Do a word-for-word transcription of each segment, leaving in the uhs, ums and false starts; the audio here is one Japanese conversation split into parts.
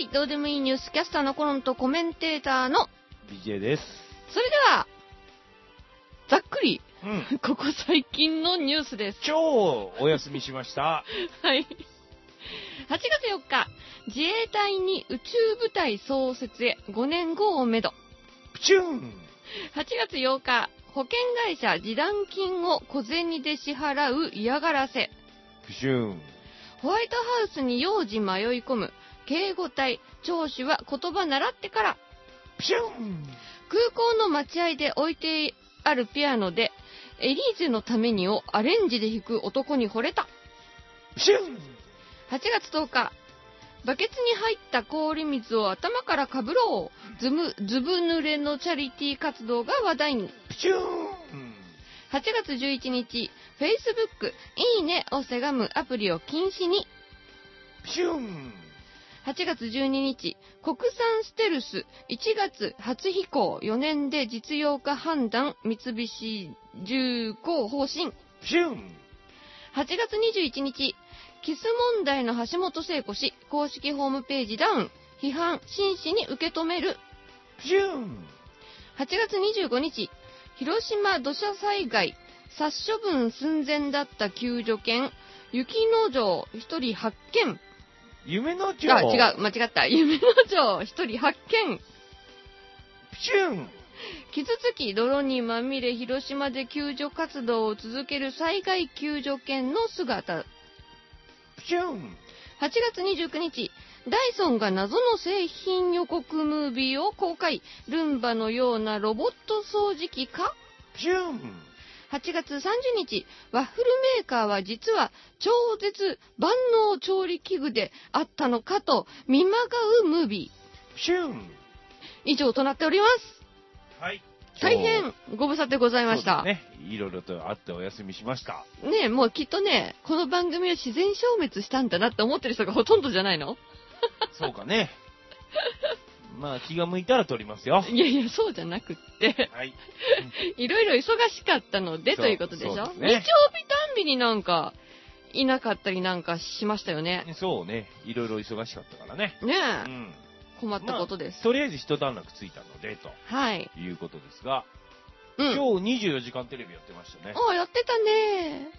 い、どうでもいいニュースキャスターのコロンとコメンテーターのビージェー です。 それでは、ざっくり、 うん、 ここ最近のニュースです。 超お休みしました。 はい。はちがつよっか、自衛隊に宇宙部隊創設へごねんごをめど。 プチューン。 はちがつようか、保険会社示談金を小銭で支払う嫌がらせ。 プシューン。 ホワイトハウスに幼児迷い込む警護隊、聴取は言葉習ってから。 プシューン。 空港の待合で置いてあるピアノでエリーゼのためにをアレンジで弾く男に惚れた。 プシューン。 はちがつとおか、バケツに入った氷水を頭からかぶろう。ズム、ズブ濡れのチャリティー活動が話題に。 プシューン。 はちがつじゅういちにち、Facebook いいねをせがむアプリを禁止に。 プシューン。 はちがつじゅうににち、国産ステルスいちがつ初飛行よねんで実用化判断三菱重工方針。 プシューン。 はちがつにじゅういちにち、キス問題の橋本聖子氏、公式ホームページダウン、批判真摯に受け止める。 プシューン。 はちがつにじゅうごにち、広島土砂災害、殺処分寸前だった救助犬、雪之丞ひとり発見。 夢の城。 あ、違う、間違った。夢の城ひとり発見。 プシューン。 傷つき泥にまみれ広島で救助活動を続ける災害救助犬の姿。 プシューン。 はちがつにじゅうくにち、ダイソンが謎の製品予告ムービーを公開。ルンバのようなロボット掃除機か。 プシューン。 はちがつさんじゅうにち、ワッフルメーカーは実は超絶万能調理器具であったのかと見まがうムービー。 プシューン。 以上となっております。 はい。 大変ご無沙汰でございました。 そうですね。いろいろとあってお休みしました。 ねえ、もうきっとね、この番組は自然消滅したんだなって思ってる人がほとんどじゃないの？ そうかね。まあ気が向いたら撮りますよ。 いやいや、そうじゃなくって、 はい。 いろいろ忙しかったのでということでしょ。 そうですね、 日曜日たんびになんか、いなかったりなんかしましたよね。 そうね。いろいろ忙しかったからね。 ねえ、 うん、 困ったことです。 まあ、とりあえず一段落ついたので、と。 はい。 いうことですが、 うん、 今日にじゅうよじかんテレビやってましたね。 ああ、やってたね。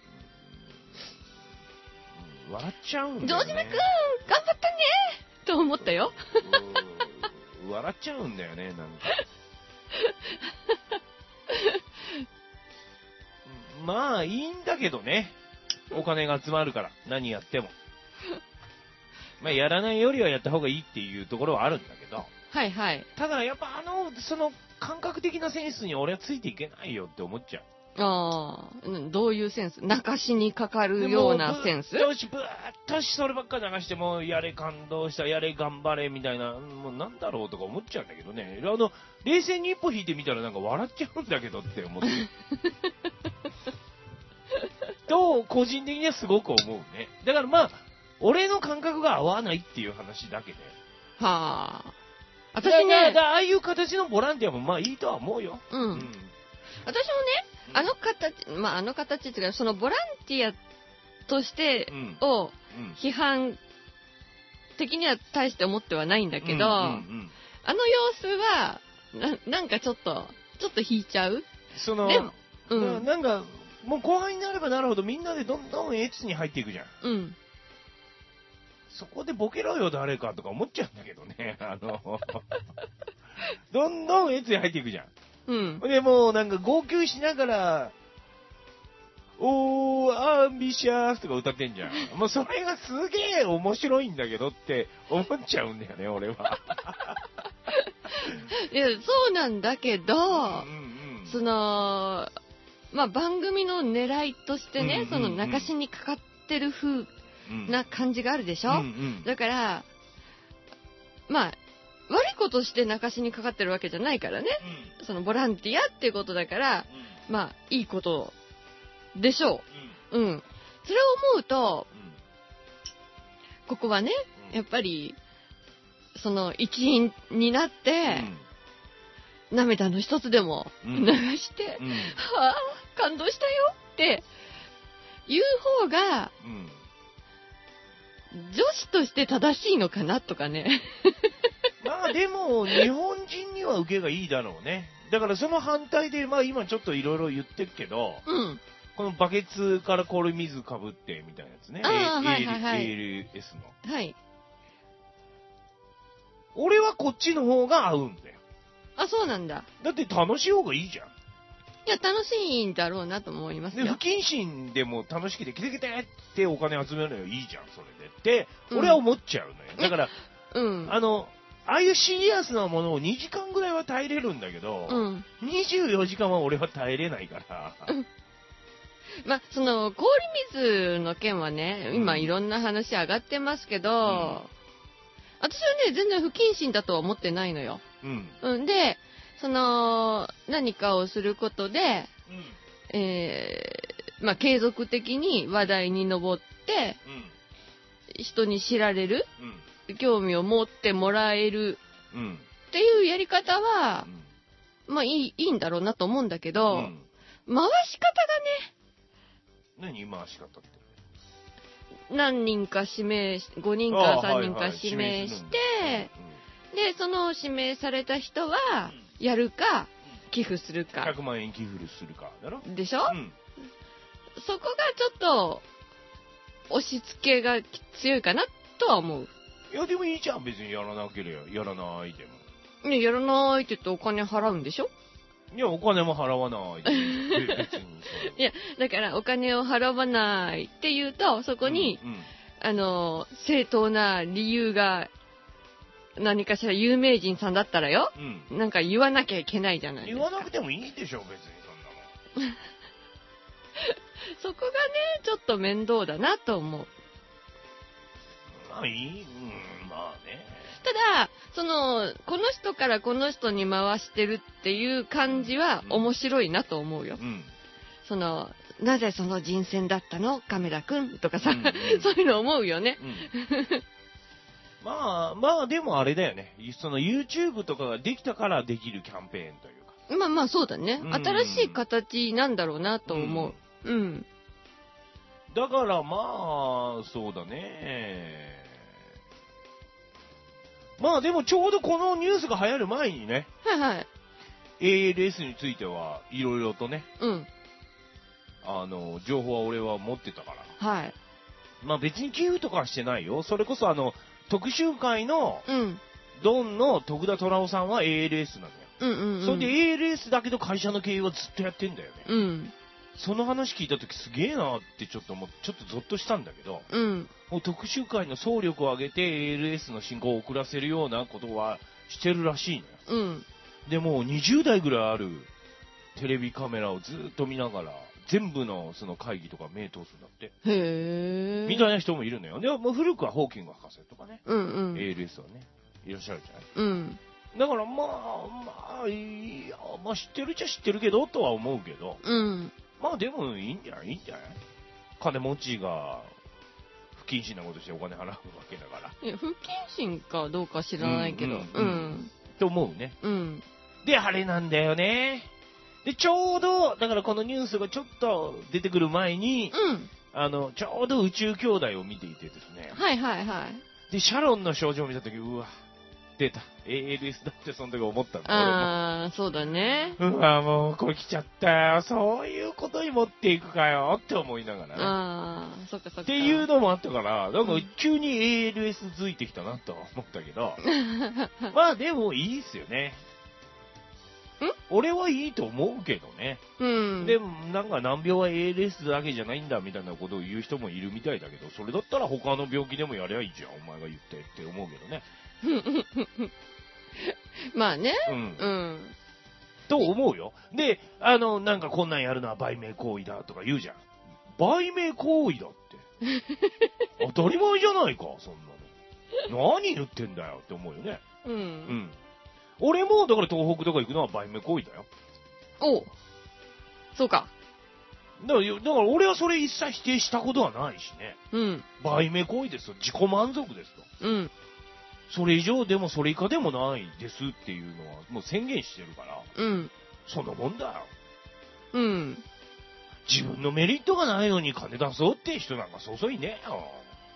うん、笑っちゃうんだよね。 ジョージメくん、頑張ったねと思ったよ。 笑っちゃうんだよね、なんか。まあ、いいんだけどね。お金が集まるから、何やっても。まあ、やらないよりはやった方がいいっていうところはあるんだけど。 はいはい。 ただ、やっぱあの、その、感覚的なセンスに俺はついていけないよって思っちゃう。 ああ、どういうセンス？泣かしにかかるようなセンス？ よし、ぶーっとしそればっか流しても、やれ感動した、やれ頑張れみたいな、もうなんだろうとか思っちゃうんだけどね。あの、冷静に一歩引いてみたらなんか笑っちゃうんだけどって思って。と、個人的にはすごく思うね。だからまあ、俺の感覚が合わないっていう話だけで。 はあ。私ね、 だああいう形のボランティアもまあいいとは思うよ。 うん。うん、私もね、あの形、まああの形っていうか、そのボランティアとしてを批判的には大して思ってはないんだけど、うんうんうん、あの様子はな、なんかちょっと、ちょっと引いちゃう。 その、 でも、うん、 な, なんか、もう後輩になればなるほどみんなでどんどんエツに入っていくじゃん。 うん。 そこでボケろよ誰かとか思っちゃうんだけどね。あの、どんどんエツに入っていくじゃん。 うん。 で、もうなんか号泣しながら、おー、アンビシャスとか歌ってんじゃん。もうそれがすげえ面白いんだけどって思っちゃうんだよね、俺は。 いや、そうなんだけど、うんうんうん、その、まあ、番組の狙いとしてね、うんうんうん、その泣かしにかかってる風な感じがあるでしょ、うんうん、だから、まあ、悪いことして泣かしにかかってるわけじゃないからね、うん、そのボランティアっていうことだから、うん、まあ、いいことでしょう。うん。うん、それを思うと、うん、ここはね、やっぱり、その一員になって、うん、涙の一つでも流して、うん、はぁ、感動したよっていう方が、うん、 女子として正しいのかなとかね。 まあでも、日本人には受けがいいだろうね。だからその反対で、まあ今ちょっといろいろ言ってるけど、 うん。 このバケツから氷水かぶってみたいなやつね。 ああ、はいはいはい。 エーエルエス の。 はい。 俺はこっちの方が合うんだよ。 あ、そうなんだ。 だって楽しい方がいいじゃん。 いや、楽しいんだろうなと思いますよ。 で、不謹慎でも楽しくて、キテキテってお金集めるのよ、いいじゃん、それで。って、俺は思っちゃうのよ。うん、だから、 うん。 あの、ああいうシリアスなものをにじかんぐらいは耐えれるんだけど、うん、にじゅうよじかんは俺は耐えれないから。うん、 まあ、その、氷水の件はね、今いろんな話上がってますけど、うん、私はね、全然不謹慎だとは思ってないのよ。うん。うん、で、その、何かをすることで、うん、えー、まあ、継続的に話題に上って、うん、人に知られる、うん、興味を持ってもらえる、うん、っていうやり方は、うん、まあいい、いいんだろうなと思うんだけど、うん、回し方がね。何回し方って。 何人か指名し、ごにんかさんにんか指名して、で、その指名された人は、やるか、寄付するか。 ひゃくまんえん寄付するか、だろ？ でしょ？うん。そこがちょっと、押し付けが強いかなとは思う。 いや、でもいいじゃん、別にやらなければ、やらないでも。 ね、やらないって言ってお金払うんでしょ？ いや、お金も払わないで。別に。 いや、だからお金を払わないって言うと、そこに、うんうん、あの、正当な理由が、何かしら有名人さんだったらよ、うん、なんか言わなきゃいけないじゃないですか。 言わなくてもいいでしょ、別にそんなの。 そこがね、ちょっと面倒だなと思う。 まあいい、うん、まあね。 ただ、その、この人からこの人に回してるっていう感じは面白いなと思うよ。うん、その、なぜその人選だったの亀田くんとかさ、うんうん、そういうの思うよね。うんまあ、まあ、でもあれだよね。その YouTube とかができたからできるキャンペーンというか。 まあまあ、そうだね。新しい形なんだろうなと思う。うん。うん、 だからまあ、そうだね。まあでもちょうどこのニュースが流行る前にね。 はいはい。 エーエルエス についてはいろいろとね。うん。あの、情報は俺は持ってたから。はい。まあ別に寄付とかはしてないよ。それこそあの、特集会の、うん、ドンの徳田虎夫さんは エーエルエスなのよ。うんうんうん。それで エーエルエス だけど会社の経営はずっとやってんだよね。うん。その話聞いたときすげえなってちょっともう、ちょっとゾッとしたんだけど、うん。もう特集会の総力を上げて エーエルエス の進行を遅らせるようなことはしてるらしいのよ。うん。でもうにじゅうだいぐらいあるテレビカメラをずっと見ながら、全部のその会議とか目通すんだって。へー。みたいな人もいるのよ。でも古くはホーキング博士とかね。うんうん。エーエルエス はね、いらっしゃるじゃない。うん。だからまあ、まあ、いや、まあ知ってるっちゃ知ってるけど、とは思うけど。うん。まあでもいいんじゃないいいんじゃない金持ちが不謹慎なことしてお金払うわけだから。 いや、不謹慎かどうか知らないけど。うん。うん。うん、 と思うね。うん。で、あれなんだよね。で、ちょうど、だからこのニュースがちょっと出てくる前に、うん、あの、ちょうど宇宙兄弟を見ていてですね。 はいはいはい。 で、シャロンの症状を見たとき、うわ、出た。エーエルエス だってその時思ったんだ。 ああ、そうだね。 うわ、もうこれ来ちゃったよ。そういうことに持っていくかよって思いながらね。 ああ、そっかそっか。 っていうのもあったから、なんか急に エーエルエス づいてきたなとは思ったけど。まあでもいいっすよね。ん俺はいいと思うけどね。うん。でも、なんか難病は エーエルエス だけじゃないんだみたいなことを言う人もいるみたいだけど、それだったら他の病気でもやりゃいいじゃん、お前が言ってって思うけどね。 まあね。うん。うん。 と思うよ。で、あの、なんかこんなんやるのは売名行為だとか言うじゃん。売名行為だって。当たり前じゃないか、そんなの。何言ってんだよって思うよね。うん。うん。俺も、だから東北とか行くのは売名行為だよ。 おう。そうか。 だから、だから俺はそれ一切否定したことはないしね。うん。売名行為ですよ。自己満足ですと。うん。それ以上でもそれ以下でもないですっていうのはもう宣言してるから。うん。そんなもんだよ。うん。自分のメリットがないのに金出そうって人なんかそうそういねえよ。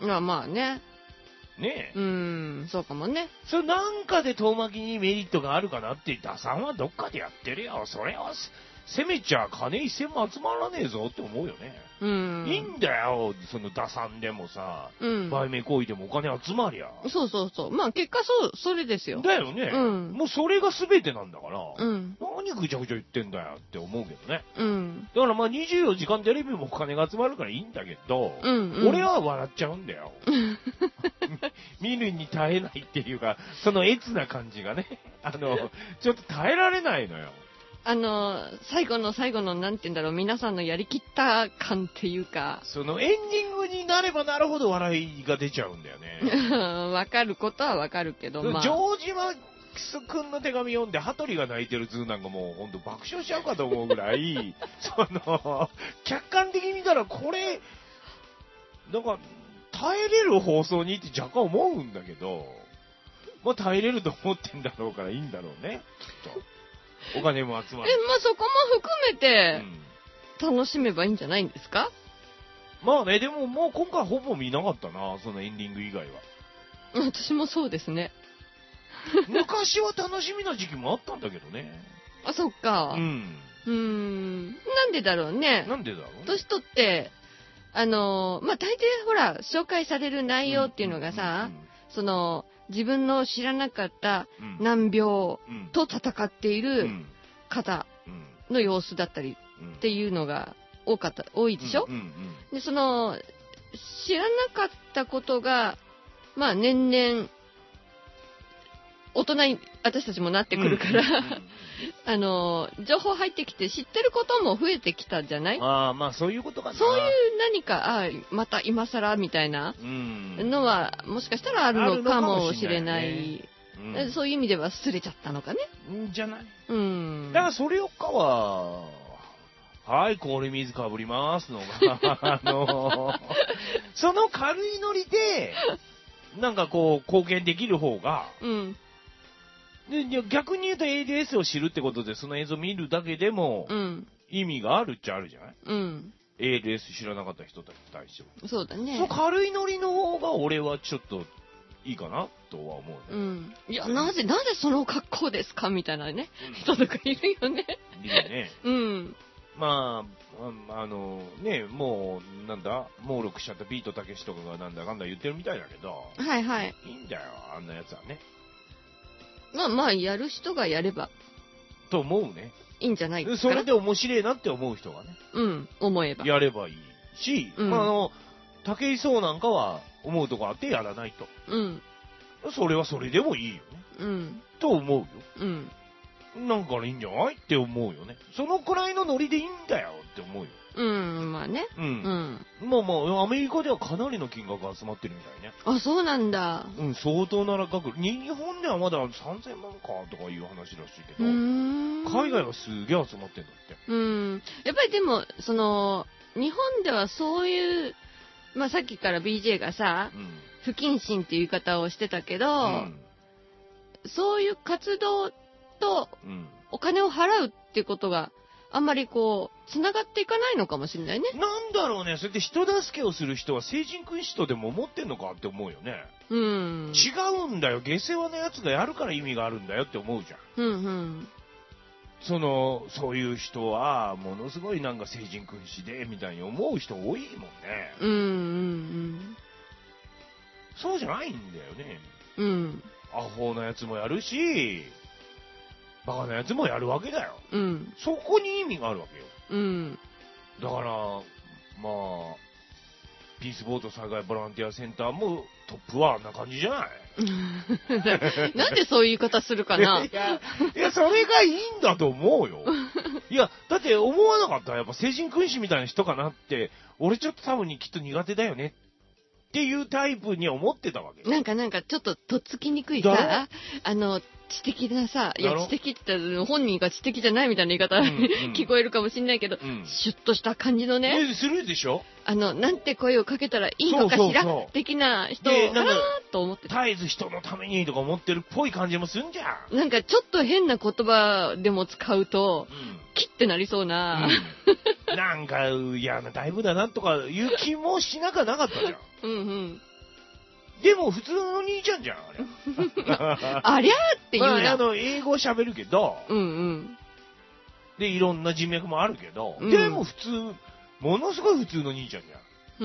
まあまあね。 ねえ。うーん、そうかもね。 それなんかで遠巻きにメリットがあるかなって、打算はどっかでやってるよ。それは、せめちゃ金一銭も集まらねえぞって思うよね。 うん。 いいんだよ、その打算でもさ、うん、売名行為でもお金集まりゃ。 そうそうそう。まあ結果そう、それですよ。 だよね。うん。もうそれが全てなんだから、うん。何ぐちゃぐちゃ言ってんだよって思うけどね。うん。だからまあにじゅうよじかんテレビもお金が集まるからいいんだけど、うんうん、俺は笑っちゃうんだよ。見るに耐えないっていうか、その越な感じがね、あの、ちょっと耐えられないのよ。 あの、最後の最後の、なんて言うんだろう、皆さんのやりきった感っていうか。 そのエンディングになればなるほど笑いが出ちゃうんだよね。わかることはわかるけど、まあ。 城島くんの手紙読んで、羽鳥が泣いてる図なんかもうほんと爆笑しちゃうかと思うぐらい、その、客観的に見たらこれ、なんか、耐えれる放送にって若干思うんだけど、まあ耐えれると思ってんだろうからいいんだろうね、きっと。お金も集まる。 え、まあ、そこも含めて、楽しめばいいんじゃないんですか、 うん、まあね、でももう今回ほぼ見なかったな、そのエンディング以外は。 私もそうですね。 昔は楽しみな時期もあったんだけどね。 あ、そっか。うん。うーん。なんでだろうね。 なんでだろうね。 年取って、あの、まあ、大抵ほら、紹介される内容っていうのがさ、うんうんうん、その、自分の知らなかった難病と戦っている方の様子だったりっていうのが多かった、多いでしょ、うんうんうん、で、その、知らなかったことが、まあ年々、大人に私たちもなってくるから、うんうんうん、あの、情報入ってきて知ってることも増えてきたじゃない？ ああ、まあそういうことかな。 そういう何か、ああ、また今更みたいなのは、もしかしたらあるのかもしれない。うん、そういう意味ではすれちゃったのかね。 じゃない？うん。だからそれよっかは、はい、氷水かぶりますのが、あの、その軽いノリで、なんかこう、貢献できる方が、うん。で、逆に言うと エーディーエス を知るってことで、その映像を見るだけでも、意味があるっちゃあるじゃない、うん、エーディーエス 知らなかった人たちに対しても。 そうだね。 そう軽いノリの方が俺はちょっといいかなとは思うね。 うん。いや、なぜ、なぜその格好ですかみたいなね、うん、人とかいるよね。 いるね。うん。まあ、あの、ね、もう、なんだ、猛録しちゃったビートたけしとかがなんだかんだ言ってるみたいだけど。 はいはい。 いいんだよ、あんなやつはね。 まあまあ、やる人がやれば。 と思うね。 いいんじゃないですか。それで面白いなって思う人がね。 うん、思えば。 やればいいし、うん、まあ、あの、武井壮なんかは思うとこあってやらないと。うん。それはそれでもいいよね。うん。と思うよ。うん。なんかいいんじゃないって思うよね。そのくらいのノリでいいんだよって思うよ。 うん、まあね。うん。 うん。まあまあ、アメリカではかなりの金額が集まってるみたいね。 あ、そうなんだ。 うん、相当な額。日本ではまださんぜんまんかとかいう話らしいけど、海外はすげえ集まってんだって。 うん。やっぱりでも、その、日本ではそういう、まあさっきから ビージェー がさ、うん、不謹慎っていう言い方をしてたけど、うん、そういう活動とお金を払うっていうことがあんまりこう繋がっていかないのかもしれないね。 なんだろうね。それで人助けをする人は聖人君子とでも思ってんのかって思うよね。うん。違うんだよ。下世話なやつがやるから意味があるんだよって思うじゃん。うんうん。そのそういう人はものすごいなんか聖人君子でみたいに思う人多いもんね。うんうんうん。そうじゃないんだよね。うん。アホなやつもやるし。バカなやつもやるわけだよ。うん。そこに意味があるわけよ。うん。だから、まあ、ピースボート災害ボランティアセンターもトップはあんな感じじゃないなんでそういう言い方するかないや、いや、それがいいんだと思うよ。いや、だって思わなかったらやっぱ聖人君子みたいな人かなって、俺ちょっと多分にきっと苦手だよね。っていうタイプに思ってたわけ。 なんかなんかちょっととっつきにくいさ、あの、知的なさ、いや、知的って言ったら本人が知的じゃないみたいな言い方、うんうん、聞こえるかもしれないけど、うん、シュッとした感じのね。 ね、するでしょ？ あの、なんて声をかけたらいいのかしら的な人かなと思ってた。 絶えず人のためにとか思ってるっぽい感じもすんじゃん。なんかちょっと変な言葉でも使うと、うん、キッてなりそうな。 うん、なんか嫌なタイプだなとかいう気もしなかなかったじゃん。うんうん。 でも普通の兄ちゃんじゃん、あれ。ありゃーって言うな。 まあ、あの、英語喋るけど、 うんうん。 で、いろんな人脈もあるけど、うん、でも普通、ものすごい普通の兄ちゃんじゃん。 うん。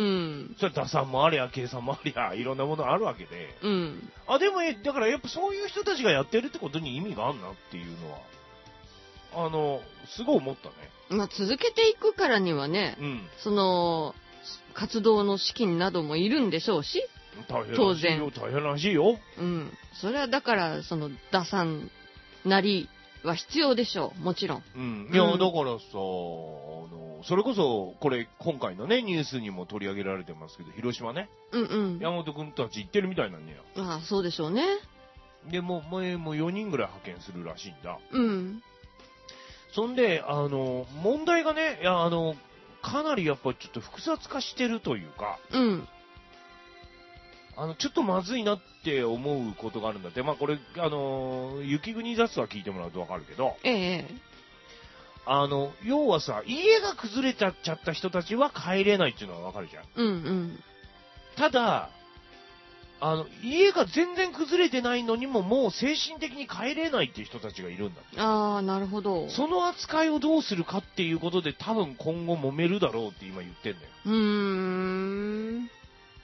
それ打算もありゃ、計算もありゃ、いろんなものあるわけで。 うん。 あ、でも、だからやっぱそういう人たちがやってるってことに意味があんなっていうのは、あの、すごい思ったね。 まあ、続けていくからにはね、 うん、 その、活動の資金などもいるんでしょうし、 大変らしいよ、大変らしいよ。 うん。それはだから、その、打算なりは必要でしょう、もちろん。 うん。いや、うん、だからさ、あの、それこそ、これ、今回のね、ニュースにも取り上げられてますけど、広島ね。 うんうん。 山本くんたち行ってるみたいなんだよ。 ああ、そうでしょうね。 で、もう、前もよにんぐらい派遣するらしいんだ。 うん。 そんで、あの、問題がね、いや、あの、かなりやっぱちょっと複雑化してるというか、 うん。 あの、ちょっとまずいなって思うことがあるんだって。まあ、これ、あの、雪国雑話聞いてもらうとわかるけど、 ええ。 あの、要はさ、家が崩れちゃっちゃった人たちは帰れないっていうのはわかるじゃん。 うんうん。 ただ、あの、家が全然崩れてないのにももう精神的に帰れないっていう人たちがいるんだって。 ああ、なるほど。 その扱いをどうするかっていうことで多分今後揉めるだろうって今言ってんだよ。 うーん。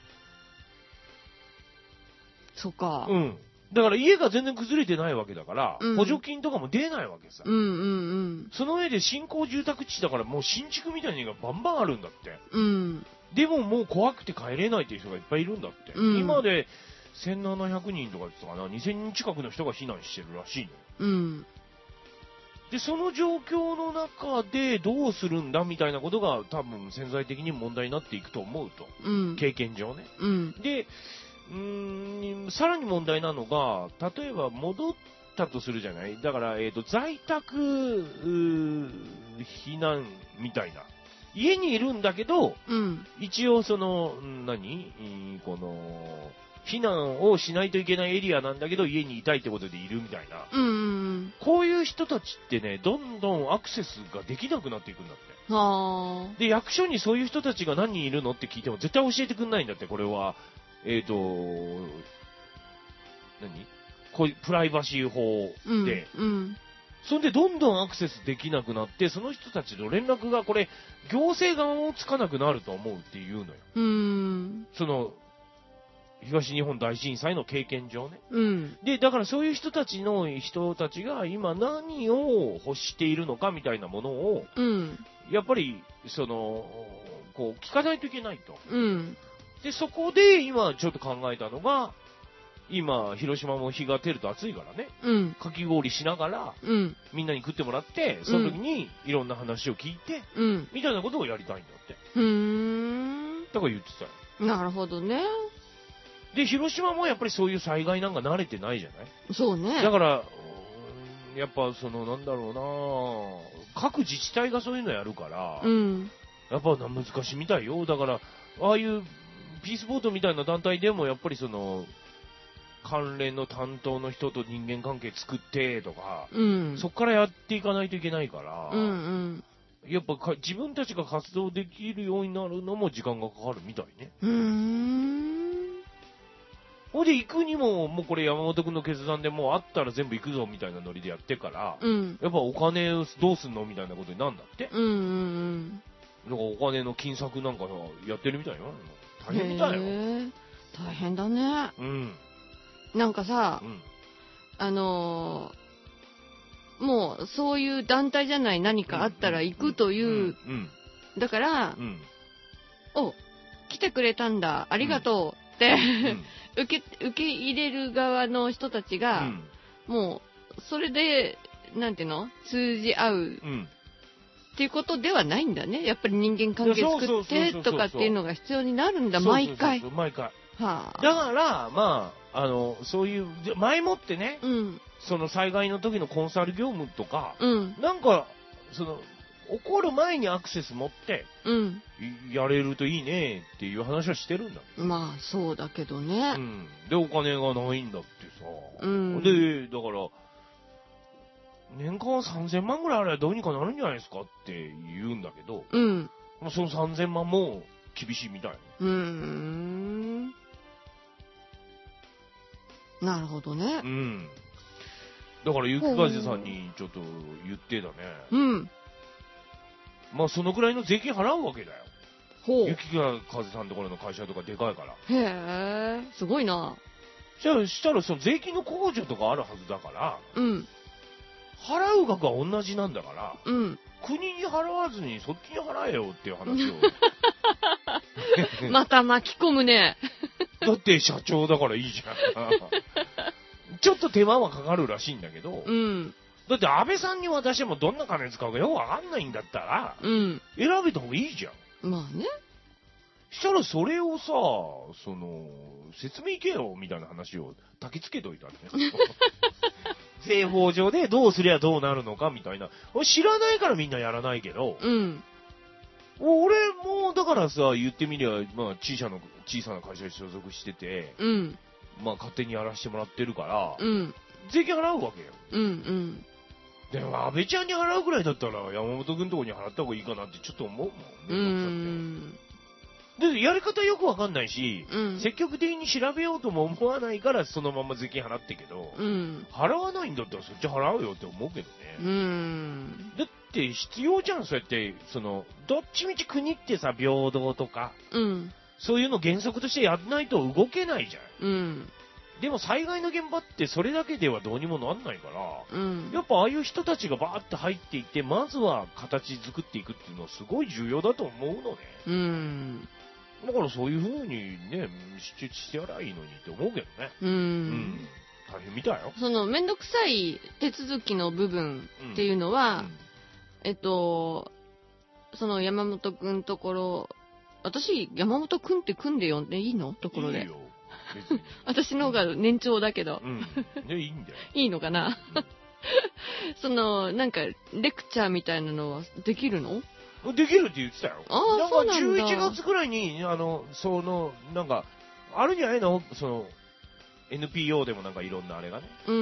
そっか。 うん。だから家が全然崩れてないわけだから、 うん、 補助金とかも出ないわけさ。 うんうんうん。 その上で新興住宅地だからもう新築みたいなのがバンバンあるんだって。 うん。 でももう怖くて帰れないっていう人がいっぱいいるんだって。うん、今でせんななひゃくにんとか言ってたかな、にせんにん近くの人が避難してるらしいのよ。 うん。 で、その状況の中でどうするんだみたいなことが多分潜在的に問題になっていくと思うと。 うん、経験上ね。 うん、 で、うーん、さらに問題なのが、例えば戻ったとするじゃない？だから、えっと、在宅、避難みたいな。家にいるんだけど、 うん、 一応その、何？この、避難をしないといけないエリアなんだけど、家にいたいってことでいるみたいな。 うんうん、 こういう人たちってね、どんどんアクセスができなくなっていくんだって。 はで、役所にそういう人たちが何人いるのって聞いても絶対教えてくんないんだって、これは。えっ、ー、と、何こういうプライバシー法で、 うんうん、 そんでどんどんアクセスできなくなって、その人たちの連絡がこれ、行政側もつかなくなると思うっていうのよ。 うん、 その、東日本大震災の経験上ね。 うん、 で、だからそういう人たちの人たちが今何を欲しているのかみたいなものを、 うん、 やっぱり、その、こう、聞かないといけないと。 うん、 で、そこで今ちょっと考えたのが、今、広島も日が照ると暑いからね、 うん、 かき氷しながら、 うん、 みんなに食ってもらって、その時にいろんな話を聞いて、 うん、 みたいなことをやりたいんだって。 うーん。 だから言ってたよ。 なるほどね。 で、広島もやっぱりそういう災害なんか慣れてないじゃない？ そうね。 だから、やっぱそのなんだろうな、各自治体がそういうのやるから、 うん、 やっぱ難しいみたいよ。だから、ああいうピースボートみたいな団体でもやっぱりその、関連の担当の人と人間関係作ってとか、 うん、 そこからやっていかないといけないから、 うんうん、 やっぱか自分たちが活動できるようになるのも時間がかかるみたいね。 うーん。 ほんで行くにも、もうこれ山本くんの決断でもうあったら全部行くぞみたいなノリでやってから、 うん、 やっぱお金どうすんのみたいなことになんだって。 うんうんうん。 なんかお金の金策なんかやってるみたいよ。大変だよ。 大変だね。 うん。 なんかさ、 うん、 あのー、もうそういう団体じゃない何かあったら行くという、うんうん、だから、うん、お、来てくれたんだ、ありがとうって、受け、受け入れる側の人たちが、もう、それで、なんていうの？通じ合う。っていうことではないんだね。やっぱり人間関係作ってとかっていうのが必要になるんだ、毎回。 そうそうそう毎回。 はあ、 だから、まあ、あの、そういう、前もってね、 うん、 その災害の時のコンサル業務とか、 うん、 なんか、その、起こる前にアクセス持って、 うん、 やれるといいねっていう話はしてるんだ。 まあ、そうだけどね。 うん。で、お金がないんだってさ。 うん、 で、だから、年間さんぜんまんぐらいあればどうにかなるんじゃないですかって言うんだけど、 うん。 そのさんぜんまんも厳しいみたい。 うーん。 なるほどね。 うん。だから雪風さんにちょっと言ってだね。 うん。 まあそのくらいの税金払うわけだよ。 ほう。 雪風さんのところの会社とかでかいから。 へえ、すごいな。 じゃあしたらその税金の控除とかあるはずだから。 うん。 払う額は同じなんだから。 うん。 国に払わずにそっちに払えよっていう話を。 また巻き込むね。 だって社長だからいいじゃん。ちょっと手間はかかるらしいんだけど。 うん。 だって安倍さんに渡してもどんな金使うかよくわかんないんだったら、 うん。 選べた方がいいじゃん。 まあね。 したらそれをさ、その、説明いけよみたいな話を焚きつけといたんだよ。税法上でどうすりゃどうなるのかみたいな。知らないからみんなやらないけど、 うん。 俺もだからさ、言ってみりゃ、まあ小さな、小さな会社に所属してて、 うん。 まあ勝手にやらせてもらってるから、 うん。 税金払うわけよ。 うんうん。 でも安倍ちゃんに払うくらいだったら山本君のとこに払った方がいいかなってちょっと思うもん。 うん。 で、やり方よくわかんないし、 うん、 積極的に調べようとも思わないからそのまま税金払ってけど、 うん、 払わないんだったらそっち払うよって思うけどね。 うん、 だって必要じゃん、そうやって、その、どっちみち国ってさ、平等とか、 うん、 そういうの原則としてやんないと動けないじゃん。 うん、 でも災害の現場ってそれだけではどうにもなんないから、 うん、 やっぱああいう人たちがバーって入っていって、まずは形作っていくっていうのはすごい重要だと思うのね。 うん。 だからそういう風にね、支出してやらいいのにって思うけどね。 うん。うん、 大変みたいよ。 その、めんどくさい手続きの部分っていうのは、うんうん、えっと、その山本くんところ、私、山本くんって組んで呼んでいいのところで。いいよ。別に私の方が年長だけど。 うん。ね、いいんだよ。 いいのかな、うん、その、なんか、レクチャーみたいなのはできるの？ できるって言ってたよ。 ああ、そうなんだ。 じゅういちがつくらいに、あの、その、なんか、あるんじゃないのその、エヌピーオー でもなんかいろんなあれがね。 うん。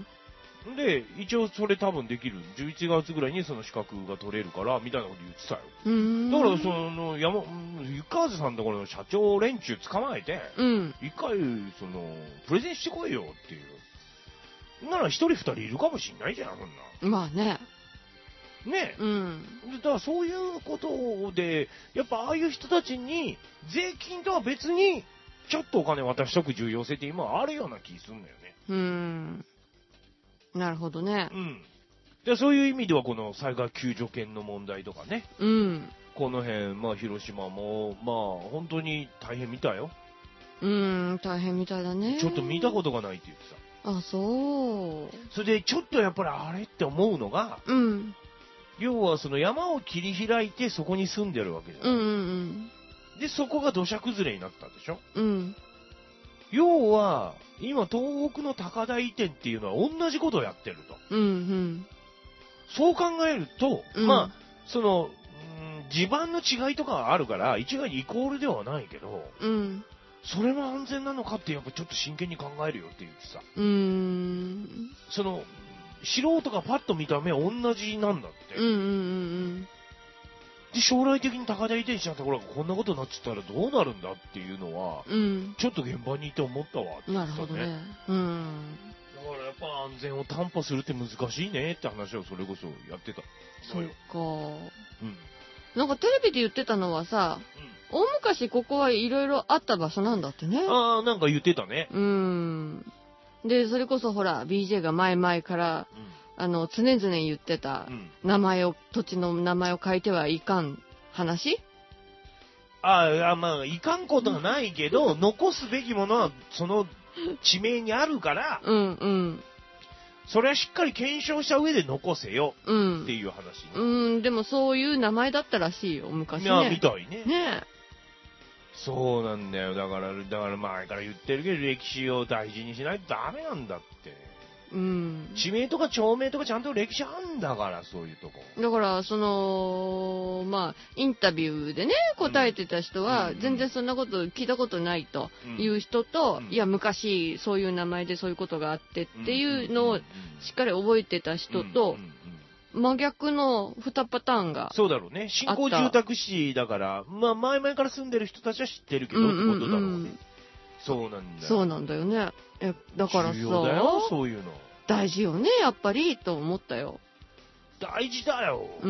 で、一応それ多分できる。じゅういちがつぐらいにその資格が取れるから、みたいなこと言ってたよ。 うん。 だからその、山、ゆかずさんのところの社長連中捕まえて、 うん。 一回、その、プレゼンしてこいよっていう。なら一人二人いるかもしんないじゃん、そんな。 まあね。 ね、 うん、 だからそういうことで、やっぱああいう人たちに税金とは別にちょっとお金渡しとく重要性って今あるような気するんだよね。 うーん。なるほどね。 うん。でそういう意味ではこの災害救助犬の問題とかね。 うん。 この辺、まあ広島も、まあ本当に大変みたいよ。 うーん、大変みたいだね。 ちょっと見たことがないって言ってた。あ、そう。 それでちょっとやっぱりあれって思うのが、 うん。 要はその山を切り開いてそこに住んでるわけじゃない。 うんうんうん。 で、そこが土砂崩れになったでしょ。 うん。 要は、今東北の高台移転っていうのは同じことをやってると。 うんうん。 そう考えると、うん、まあ、その、うん、地盤の違いとかはあるから、一概にイコールではないけど、 うん。 それも安全なのかってやっぱちょっと真剣に考えるよって言ってさ。 うーん。 その、素人がパッと見た目同じなんだって。 うんうんうん。 で、将来的に高台移転したところがこんなことになっちゃったらどうなるんだっていうのは、 うん、 ちょっと現場にいて思ったわって言ってたね。 なるほどね。うん。 だからやっぱ安全を担保するって難しいねって話をそれこそやってた。 そうか。うん。 なんかテレビで言ってたのはさ、うん、大昔ここはいろいろあった場所なんだってね。 ああ、なんか言ってたね。 うん。で、それこそほら、ビージェー が前々から、うん、あの、常々言ってた、名前を、うん、土地の名前を変えてはいかん話ああ、まあ、いかんことはないけど、残すべきものはその地名にあるから、 うんうん。 それはしっかり検証した上で残せよ、うん、っていう話、ね。 うん、でもそういう名前だったらしいよ、昔ね。 いや、みたいね。 ねえ。 そうなんだよ。だから、だから前から言ってるけど、歴史を大事にしないとダメなんだって。 うん。 地名とか町名とかちゃんと歴史あんだから、そういうとこ。 だから、その、まあ、インタビューでね、答えてた人は、全然そんなこと聞いたことないという人と、うん、いや、昔そういう名前でそういうことがあってっていうのをしっかり覚えてた人と、真逆のにパターンが。 そうだろうね。新興住宅地だから、まあ前々から住んでる人たちは知ってるけどってことだろうね。 そうなんだよ。 そうなんだよね。え、だからさ。 重要だよ、そういうの。 大事よね、やっぱり、と思ったよ。 大事だよ。 うん。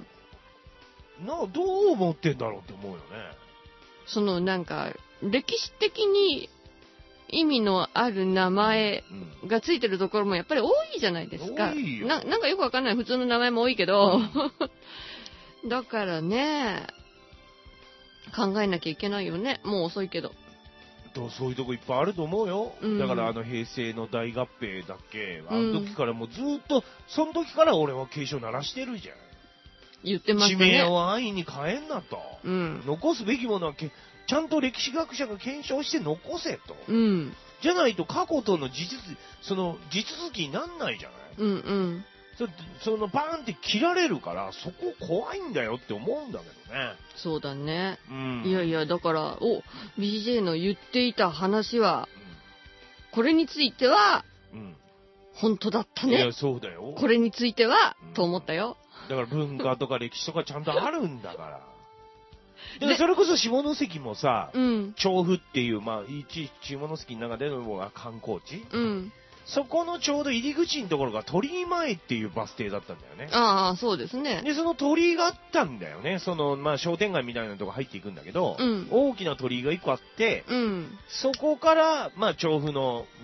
な、どう思ってんだろうって思うよね。 その、なんか、歴史的に意味のある名前がついてるところもやっぱり多いじゃないですか。 多いよ。 な、なんかよくわかんない普通の名前も多いけど、うん、だからね、考えなきゃいけないよね。もう遅いけど。 そういうとこいっぱいあると思うよ。うん、だからあの平成の大合併だっけ、あの時からもうずっと、その時から俺は警鐘鳴らしてるじゃん。 言ってましたね。 地名を安易に変えんなと。 うん、 残すべきものはけ、ちゃんと歴史学者が検証して残せと。 うん、 じゃないと過去との地続き、その地続きになんないじゃない。 うんうん。 そ, そのバーンって切られるからそこ怖いんだよって思うんだけどね。 そうだね、 うん、 いやいやだからお ビージェー の言っていた話は、うん、これについては、うん、本当だったね。 いやそうだよ。 これについては、うん、と思ったよ。 だから文化とか歴史とかちゃんとあるんだから。でそれこそ下関もさ、うん、調布っていうまあ一下関の中での観光地。うん、そこのちょうど入り口のところが鳥居前っていうバス停だったんだよね。 ああ、そうですね。 で、その鳥居があったんだよね。その、まあ、商店街みたいなとこ入っていくんだけど、うん、大きな鳥居が一個あって、うん、そこから、まあ、調布の、うん、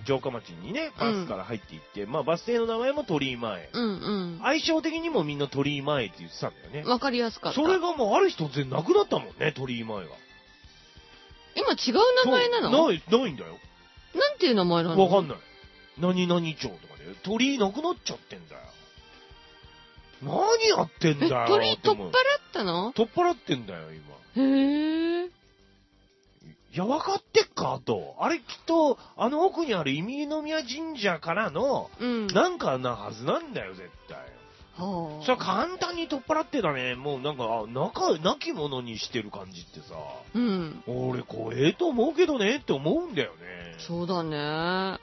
城下町にね、バスから入っていって、うん、まあ、バス停の名前も鳥居前。うんうん、相性的にもみんな鳥居前って言ってたんだよね。 わかりやすかった。 それがもうある日突然なくなったもんね、鳥居前が。 今違う名前なの？ ない、ないんだよ。 なんていう名前なの？ わかんない。何々町とかで鳥居なくなっちゃってんだよ。何やってんだよ。 鳥居取っ払ったの？ 取っ払ってんだよ今。 へえ。いや分かってっかと。あれきっとあの奥にある忌宮神社からの、うん、なんかなはずなんだよ絶対。はあ、それ簡単に取っ払ってだね。もうなんか中なきものにしてる感じってさ、うん、俺怖えと思うけどねって思うんだよね。 そうだね。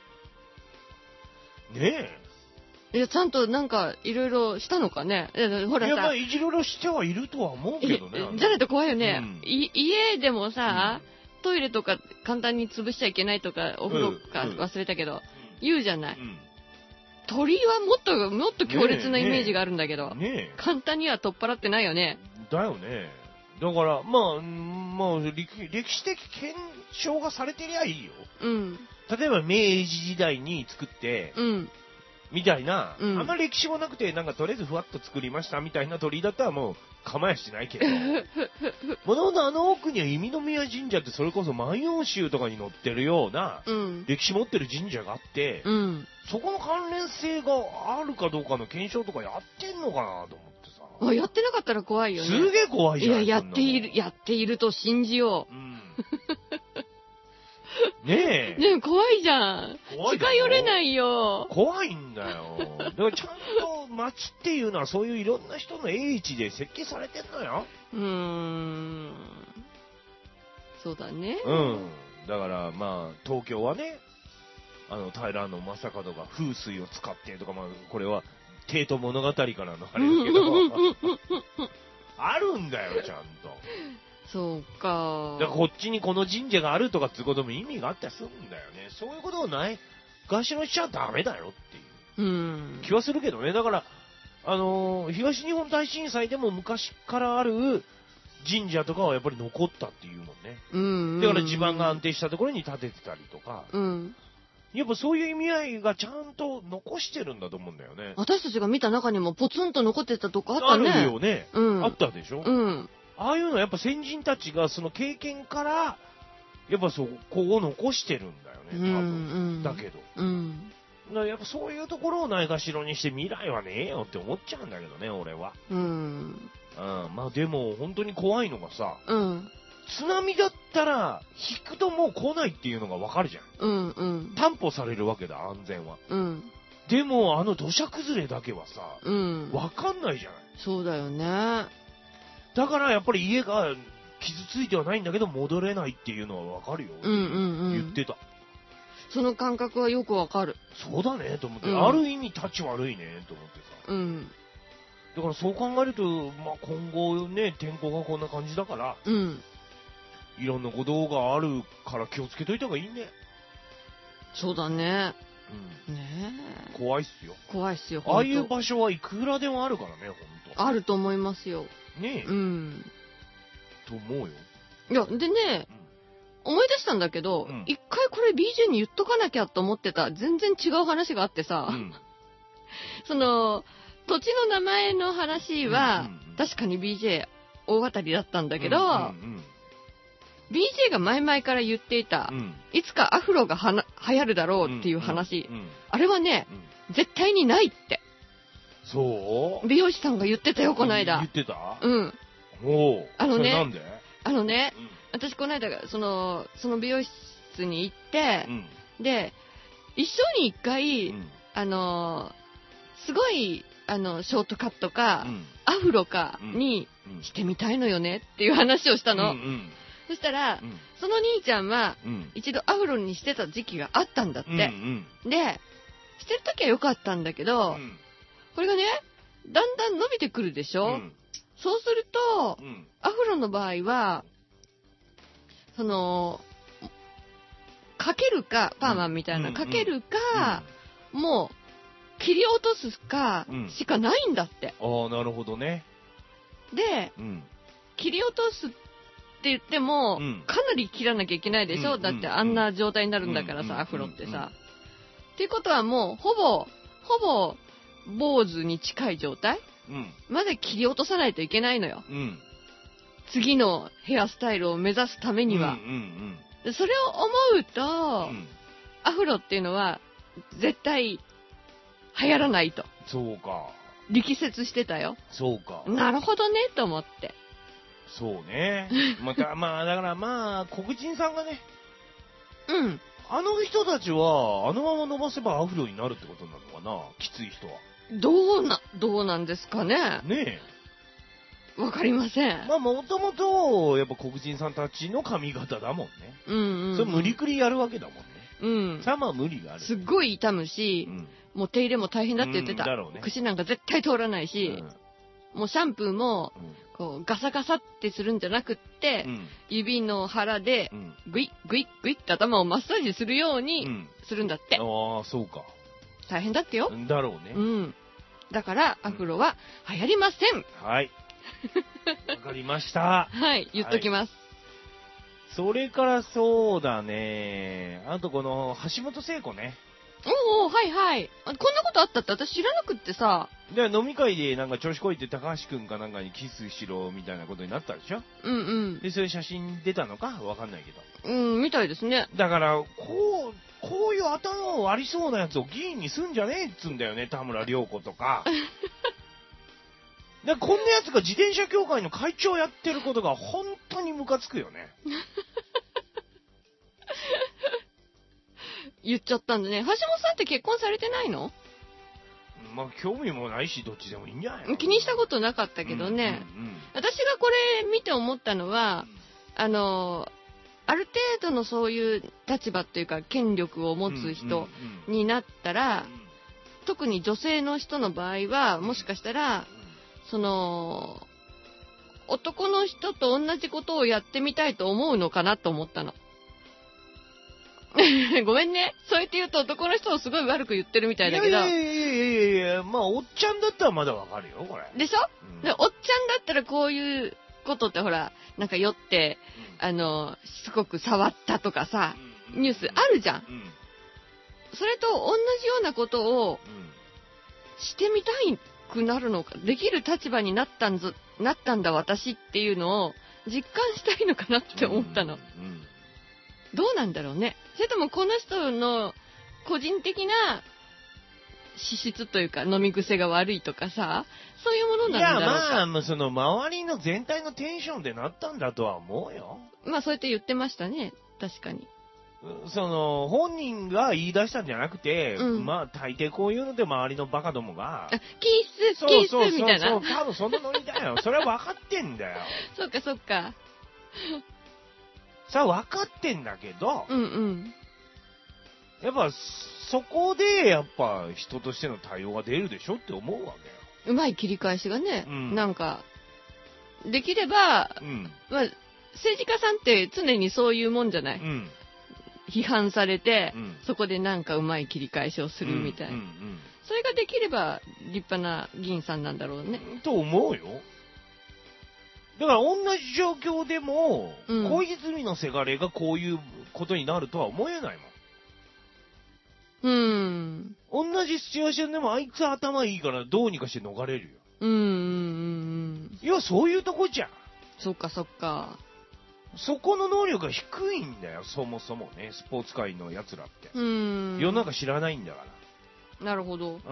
ねえ。いや、ちゃんとなんか、いろいろしたのかね。ほらさ。いや、 まあ、いろいろしてはいるとは思うけどね。 じゃないと怖いよね。うん、い家でもさ、うん、トイレとか簡単に潰しちゃいけないとか、お風呂か忘れたけど、うん、言うじゃない。うん、鳥はもっと、もっと強烈なイメージがあるんだけど、ねね、簡単には取っ払ってないよね。 だよね。だから、まあ、まあ、歴史的検証がされてりゃいいよ。うん。例えば明治時代に作って、うん、みたいな、うん、あんまり歴史もなくて、なんかとりあえずふわっと作りましたみたいな鳥居だったらもう構えしないけど、もともとあの奥には忌宮神社ってそれこそ万葉集とかに載ってるような、うん、歴史持ってる神社があって、うん、そこの関連性があるかどうかの検証とかやってんのかなと思ってさ。 あ、やってなかったら怖いよね。 すげえ怖いじゃん。 いや、やっている、やっていると信じよう。うんねえ。 ねえ、怖いじゃん。近寄れないよ。 怖いんだよ。だからちゃんと街っていうのはそういういろんな人の英知で設計されてんのよ。うーん。 そうだね。 うん。だからまあ、東京はね、あの、平野正門が風水を使ってとか、まあ、これは、帝都物語からのあれだけど、あるんだよ、ちゃんと。 そうか。 だからこっちにこの神社があるとかってことも意味があったりするんだよね。そういうことをない、がしろしちゃダメだよっていう気はするけどね。だから、あのー、東日本大震災でも昔からある神社とかはやっぱり残ったっていうもんね。うんうんうん、だから地盤が安定したところに建ててたりとか。うん、やっぱそういう意味合いがちゃんと残してるんだと思うんだよね。 私たちが見た中にもポツンと残ってたとこあったね。 あるよね。うん、あったでしょ。 うん。 ああいうのはやっぱ先人たちがその経験から、やっぱそこを残してるんだよね、多分。うんうん、だけど。うん。だからやっぱそういうところをないがしろにして未来はねえよって思っちゃうんだけどね、俺は。うん。うん。まあでも本当に怖いのがさ、うん。津波だったら引くともう来ないっていうのがわかるじゃん。うんうん。担保されるわけだ、安全は。うん。でもあの土砂崩れだけはさ、うん。わかんないじゃない。 そうだよね。 だからやっぱり家が傷ついてはないんだけど戻れないっていうのはわかるよ、うんうんうん、言ってた。 その感覚はよくわかる。 そうだねと思って、うん、ある意味立ち悪いねと思ってさ、うん、だからそう考えると、まあ、今後ね天候がこんな感じだから、うん、 いろんなご動があるから気をつけといた方がいいね。 そうだね。 うん。 ねえ。怖いっすよ。 怖いっすよ。 ああいう場所はいくらでもあるからね、ほんと。 あると思いますよ。 ねえ。 うん。 と思うよ。 いや、でね、うん、思い出したんだけど、うん、一回これ ビージェー に言っとかなきゃと思ってた、全然違う話があってさ、うん、その、土地の名前の話は、うんうんうん、確かに ビージェー 大当たりだったんだけど、うんうんうん、ビージェー が前々から言っていた、うん、いつかアフロがはな流行るだろうっていう話、うんうんうん、あれはね、うん、絶対にないって。 そう美容師さんが言ってたよ、この間。 言ってた？ うん。 おう。 あのね、 なんで？ あのね、うん、私この間、その、その美容室に行って、うん、で、一生に一回、うん、あの、すごい、あの、ショートカットか、うん、アフロかにしてみたいのよねっていう話をしたの。うんうん、そしたら、うん、その兄ちゃんは、うん、一度アフロにしてた時期があったんだって。うんうん、で、してる時は良かったんだけど、うん、これがね、だんだん伸びてくるでしょ、うん、そうすると、うん、アフロの場合は、その、かけるか、パーマンみたいな、うん、かけるか、うん、もう、切り落とすか、しかないんだって。 うん、ああ、なるほどね。 で、うん、切り落とすって言っても、うん、かなり切らなきゃいけないでしょ、うん、だってあんな状態になるんだからさ、うん、アフロってさ。うん、っていうことはもう、ほぼ、ほぼ、坊主に近い状態、うん、まで切り落とさないといけないのよ。うん、次のヘアスタイルを目指すためには。うんうんうん、それを思うと、うん、アフロっていうのは絶対流行らないと。 そうか。 力説してたよ。 そうか。 なるほどね、と思って。 そうね。また、まあ、だからまあ、黒人さんがね。 うん。 あの人たちは、あのまま伸ばせばアフロになるってことなのかな、きつい人は。 どうな、どうなんですかね。 ねえ。わかりません。 まあ、もともと、やっぱ黒人さんたちの髪型だもんね。うんうん、うん。それ無理くりやるわけだもんね。うん。さあまあ無理がある。 すっごい痛むし、うん、もう手入れも大変だって言ってた。うん、だろうね。櫛なんか絶対通らないし、うん、もうシャンプーも、こう、ガサガサってするんじゃなくって、うん、指の腹で、グイッグイッグイッって頭をマッサージするようにするんだって。 うん、ああ、そうか。 大変だってよ。 だろうね。 うん。だから、アフロは流行りません。 はい。わかりました。 はい、言っときます。はい、 それからそうだね。あとこの、橋本聖子ね。 おお、はいはい。こんなことあったって私知らなくってさ。 で、飲み会でなんか調子こいって高橋くんかなんかにキスしろみたいなことになったでしょ。 うんうん。 で、そういう写真出たのかわかんないけど。うん、みたいですね。 だから、こう、こういう頭を割りそうなやつを議員にすんじゃねえっつんだよね、田村良子とか。で、こんなやつが自転車協会の会長やってることが本当にムカつくよね。 言っちゃったんだね。橋本さんって結婚されてないの？ まあ、興味もないし、どっちでもいいんじゃないの？ 気にしたことなかったけどね。うんうんうん、私がこれ見て思ったのは、うん、あの、ある程度のそういう立場っていうか、権力を持つ人になったら、うんうんうん、特に女性の人の場合は、もしかしたら、うん、その、男の人と同じことをやってみたいと思うのかなと思ったの。ごめんね。そうやって言うと男の人をすごい悪く言ってるみたいだけど。いやいやいやいやいや、まあ、おっちゃんだったらまだわかるよ、これ。 でしょ、うん、でおっちゃんだったらこういうことってほら、なんか酔って、うん、あの、しつこく触ったとかさ、うん、ニュースあるじゃん。うん、それと同じようなことをしてみたいくなるのか、できる立場になったんぞ、なったんだ私っていうのを実感したいのかなって思ったの。うんうん、どうなんだろうね。それともこの人の個人的な資質というか飲み癖が悪いとかさ、そういうものなんだろうか。いや、まあ、その周りの全体のテンションでなったんだとは思うよ。 まあそうやって言ってましたね。確かに。 その、本人が言い出したんじゃなくて、うん、まあ大抵こういうので周りのバカどもが。 キース、キースみたいな。 そうそうそう、多分そのノリだよ。それは分かってんだよ。 そっかそっか。 さあ分かってんだけど、 うんうん、 やっぱそこでやっぱ人としての対応が出るでしょって思うわけよ。 うまい切り返しがね、うん、なんかできれば、うん、まあ政治家さんって常にそういうもんじゃない、うん、批判されて、うん、そこでなんかうまい切り返しをするみたいな、うんうんうん、それができれば立派な議員さんなんだろうね。 と思うよ。だから同じ状況でも、うん、小泉のせがれがこういうことになるとは思えないもん。うん。 同じシチュエーションでもあいつ頭いいからどうにかして逃れるよ。 うんうんうん。 いや、そういうとこじゃん。 そっかそっか。 そこの能力が低いんだよ、そもそもね、スポーツ界の奴らって。うん。世の中知らないんだから。なるほど。 うん。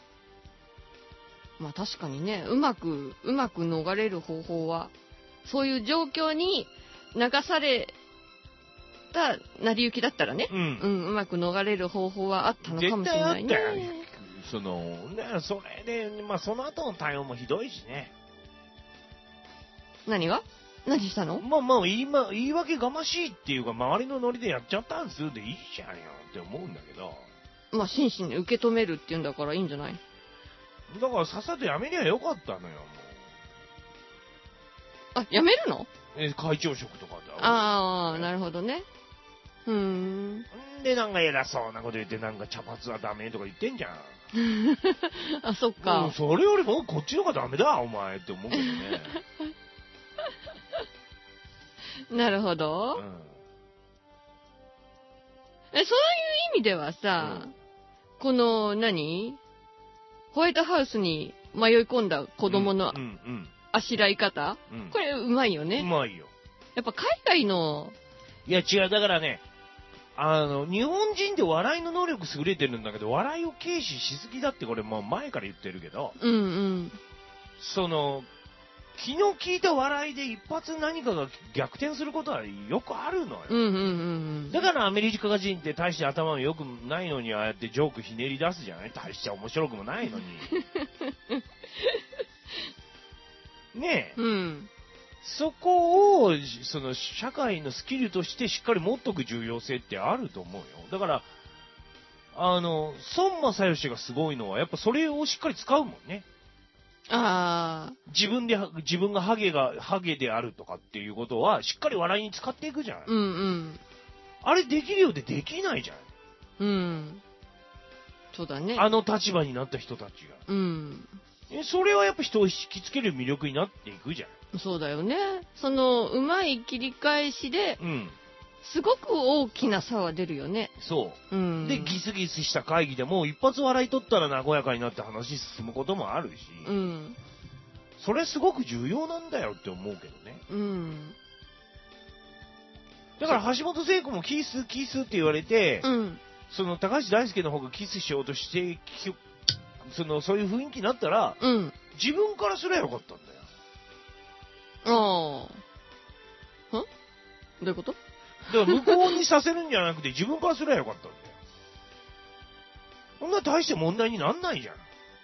まあ確かにね、うまく、うまく逃れる方法は、そういう状況に流された成り行きだったらね、うん、うん、うまく逃れる方法はあったのかもしれないね。 絶対あったよ。その、ね、それで、まあその後の対応もひどいしね。 何が？何したの？ まあまあ言い、ま、言い訳がましいっていうか、周りのノリでやっちゃったんですでいいじゃんよって思うんだけど。 まあ真摯に受け止めるっていうんだからいいんじゃない？ だからさっさとやめりゃよかったのよ、もう。 あ、やめるの？ え、会長職とかで。 ああ、なるほどね。うーん。 んで、なんか偉そうなこと言って、なんか茶髪はダメとか言ってんじゃん。 あ、そっか。 うん、それよりもこっちの方がダメだ、お前って思うけどね。 なるほど。うん、え、そういう意味ではさ、うん、この何、ホワイトハウスに迷い込んだ子供のあしらい方、うんうんうん、これうまいよね。 うまいよ。 やっぱ海外の。 いや違う、だからね、あの、日本人で笑いの能力優れてるんだけど、笑いを軽視しすぎだってこれもう前から言ってるけど、 うんうん。 その、気の利いた笑いで一発何かが逆転することはよくあるのよ。 うんうんうんうん。 だからアメリカ人って大して頭が良くないのにああやってジョークひねり出すじゃない？大して面白くもないのに。ねえ。 うん。 そこを、その社会のスキルとしてしっかり持っとく重要性ってあると思うよ。だから、あの、孫正義がすごいのはやっぱそれをしっかり使うもんね。 ああ。 自分で、自分がハゲが、ハゲであるとかっていうことは、しっかり笑いに使っていくじゃん。 うんうん。 あれできるようでできないじゃん。 うん。そうだね。 あの立場になった人たちが。 うん。 え、それはやっぱ人を引きつける魅力になっていくじゃん。 そうだよね。その、うまい切り返しで、うん。すごく大きな差は出るよね。 そう。うん。 で、ギスギスした会議でも一発笑い取ったら和やかになって話進むこともあるし、 うん。 それすごく重要なんだよって思うけどね。 うん。 だから橋本聖子もキスキスって言われて、 うん。 その高橋大輔の方がキスしようとして、そのそういう雰囲気になったら、 うん。 自分からすればよかったんだよ。 ああ。は？どういうこと？ だから向こうにさせるんじゃなくて自分からすればよかったんだよ。そんな大して問題になんないじゃん。